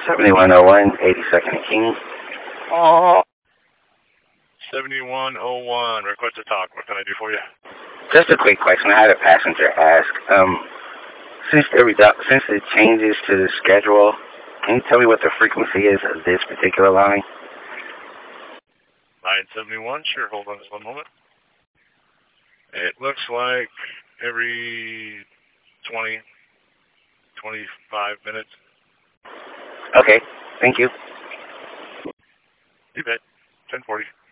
7101, 82nd and King. Oh. 7101, request to talk. What can I do for you? Just a quick question. I had a passenger ask. Since the changes to the schedule, can you tell me what the frequency is of this particular line? 971, sure. Hold on just one moment. It looks like every 20, 25 minutes. Okay, thank you. You bet. 1040.